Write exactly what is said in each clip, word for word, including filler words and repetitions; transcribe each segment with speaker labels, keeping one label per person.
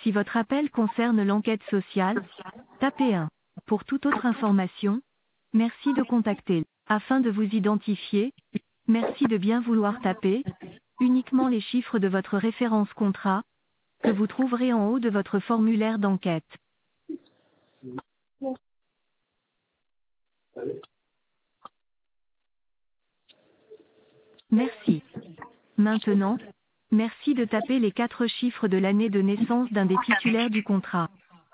Speaker 1: Si votre appel concerne l'enquête sociale, tapez un. Pour toute autre information, merci de contacter. Afin de vous identifier, merci de bien vouloir taper uniquement les chiffres de votre référence contrat, que vous trouverez en haut de votre formulaire d'enquête. Merci. Maintenant, merci de taper les quatre chiffres de l'année de naissance d'un des titulaires du contrat.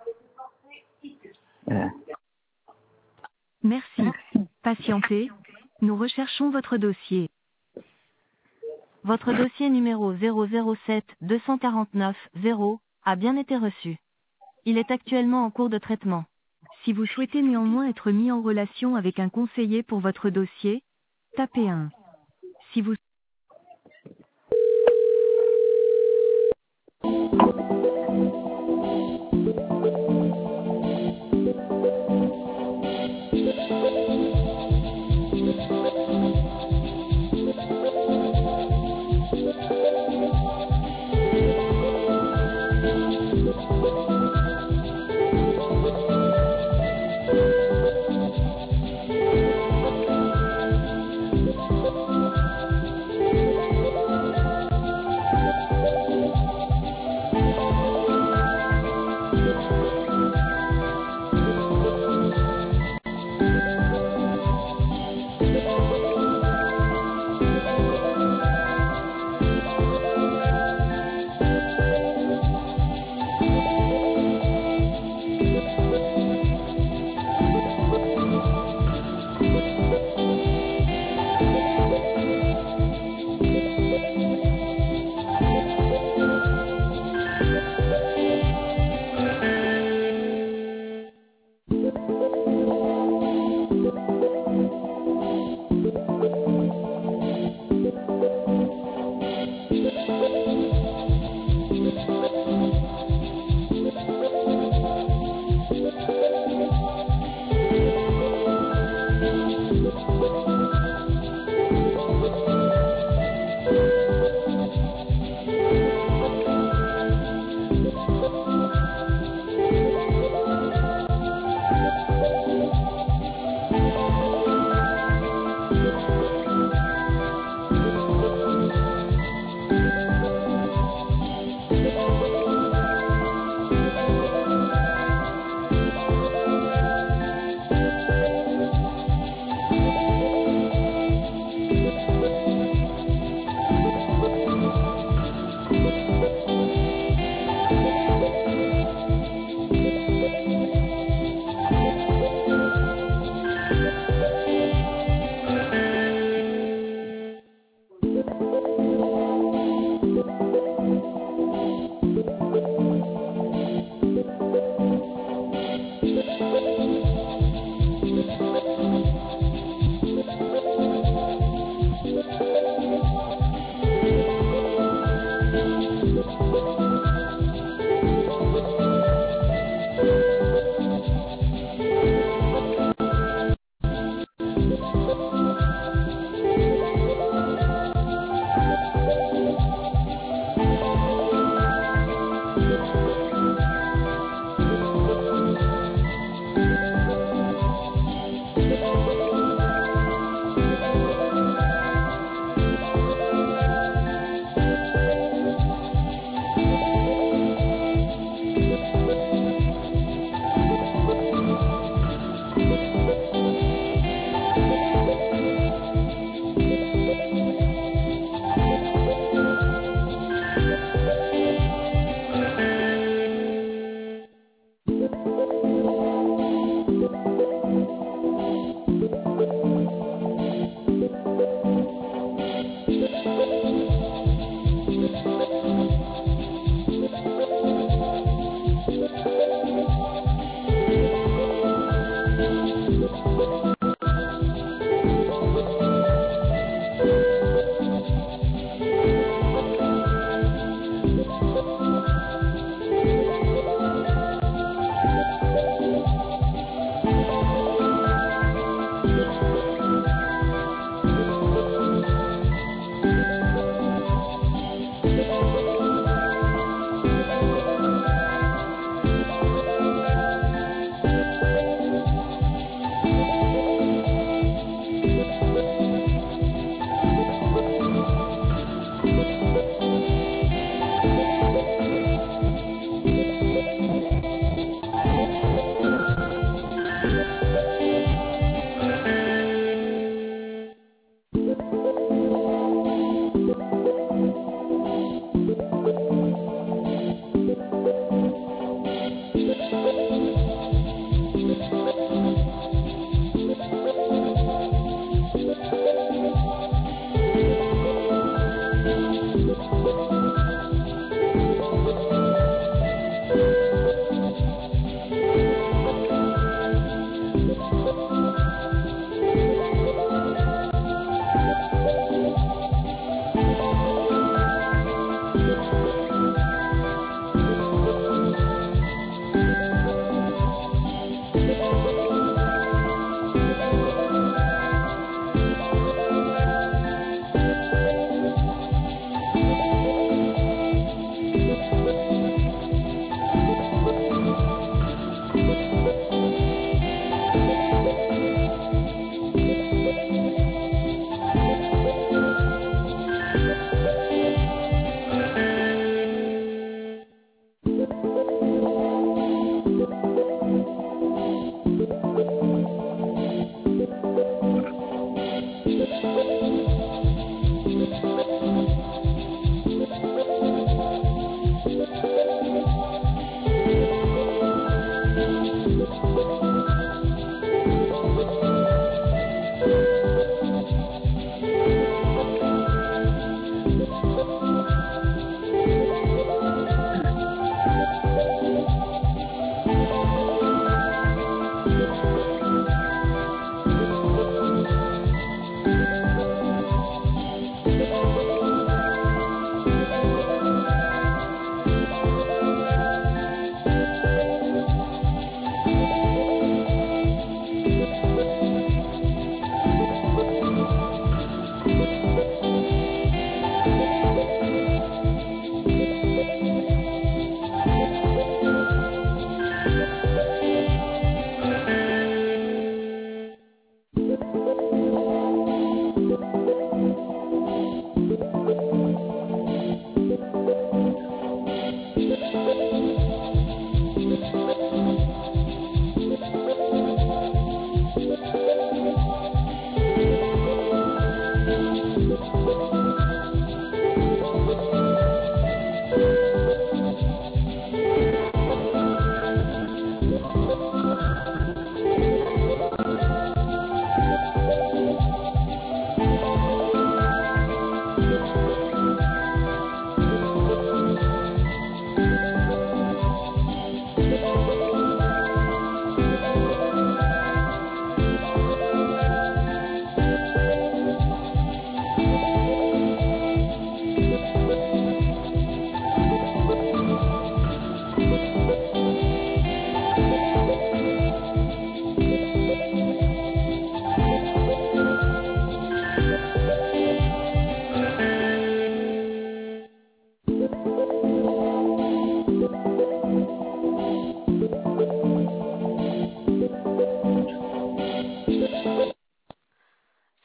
Speaker 2: Euh,
Speaker 1: Merci. Patientez, nous recherchons votre dossier. Votre dossier numéro zéro zéro sept deux cent quarante-neuf zéro a bien été reçu. Il est actuellement en cours de traitement. Si vous souhaitez néanmoins être mis en relation avec un conseiller pour votre dossier, tapez un. Si vous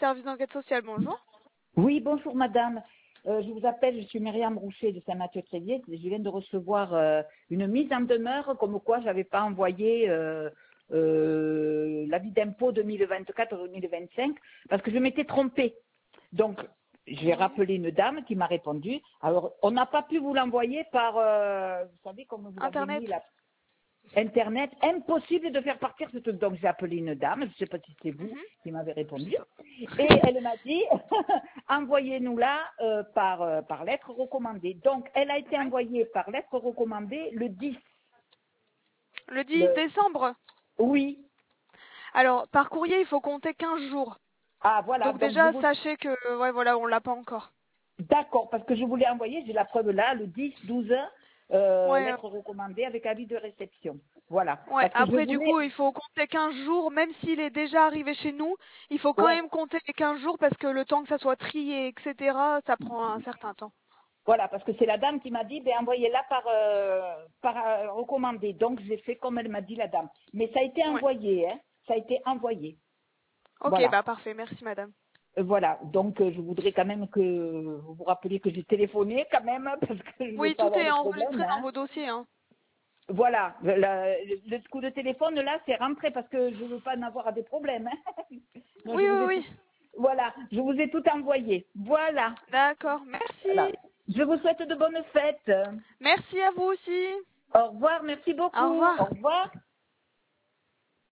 Speaker 2: service d'enquête sociale, bonjour.
Speaker 3: Oui, bonjour madame. Euh, je vous appelle, je suis Myriam Roucher de Saint-Mathieu-Tréviers. Je viens de recevoir euh, une mise en demeure comme quoi je n'avais pas envoyé euh, euh, l'avis d'impôt deux mille vingt-quatre deux mille vingt-cinq parce que je m'étais trompée. Donc, j'ai rappelé une dame qui m'a répondu. Alors, on n'a pas pu vous l'envoyer par, euh, vous savez, comme vous l'avez
Speaker 2: Internet.
Speaker 3: mis là. Internet, impossible de faire partir ce truc. Donc j'ai appelé une dame, je ne sais pas si c'est vous
Speaker 2: Mhm.
Speaker 3: qui m'avez répondu, et elle m'a dit envoyez-nous là euh, par, euh, par lettre recommandée. Donc elle a été envoyée par lettre recommandée le dix.
Speaker 2: Le dix
Speaker 3: Le...
Speaker 2: décembre.
Speaker 3: Oui.
Speaker 2: Alors, par courrier, il faut compter quinze jours.
Speaker 3: Ah voilà.
Speaker 2: Donc
Speaker 3: Donc je
Speaker 2: déjà,
Speaker 3: vous...
Speaker 2: sachez que, ouais, voilà, on l'a pas encore.
Speaker 3: D'accord, parce que je voulais envoyer, j'ai la preuve là, le dix douze euh,
Speaker 2: Ouais,
Speaker 3: lettre recommandée avec avis de réception. Voilà.
Speaker 2: ouais.
Speaker 3: Parce que je
Speaker 2: Après, du
Speaker 3: voulais.
Speaker 2: coup, il faut compter quinze jours, même s'il est déjà arrivé chez nous, il faut quand
Speaker 3: Ouais.
Speaker 2: même compter les quinze jours parce que le temps que ça soit trié, et cetera, ça prend un certain temps.
Speaker 3: Voilà, parce que c'est la dame qui m'a dit, ben envoyez-la par, euh, par euh, recommandé. Donc j'ai fait comme elle m'a dit la dame. Mais ça a été
Speaker 2: Ouais.
Speaker 3: envoyé, hein. Ça a été envoyé.
Speaker 2: Ok,
Speaker 3: Voilà.
Speaker 2: bah parfait, merci madame.
Speaker 3: Euh, Voilà. Donc euh, je voudrais quand même que vous vous rappeliez que j'ai téléphoné quand même, parce que je ne veux
Speaker 2: Oui,
Speaker 3: pas
Speaker 2: tout
Speaker 3: avoir
Speaker 2: est
Speaker 3: de problème.
Speaker 2: enregistré dans
Speaker 3: Hein.
Speaker 2: vos dossiers, hein.
Speaker 3: Voilà. Le, le- le coup de téléphone là, c'est rentré parce que je ne veux pas en avoir des problèmes. Hein. Donc
Speaker 2: Oui,
Speaker 3: je vous
Speaker 2: oui,
Speaker 3: ai tout.
Speaker 2: oui.
Speaker 3: Voilà. Je vous ai tout envoyé. Voilà.
Speaker 2: D'accord,
Speaker 3: Voilà.
Speaker 2: merci.
Speaker 3: Je vous souhaite de bonnes fêtes.
Speaker 2: Merci à vous aussi.
Speaker 3: Au revoir. Merci
Speaker 2: Au
Speaker 3: beaucoup. Au
Speaker 2: revoir.
Speaker 3: revoir.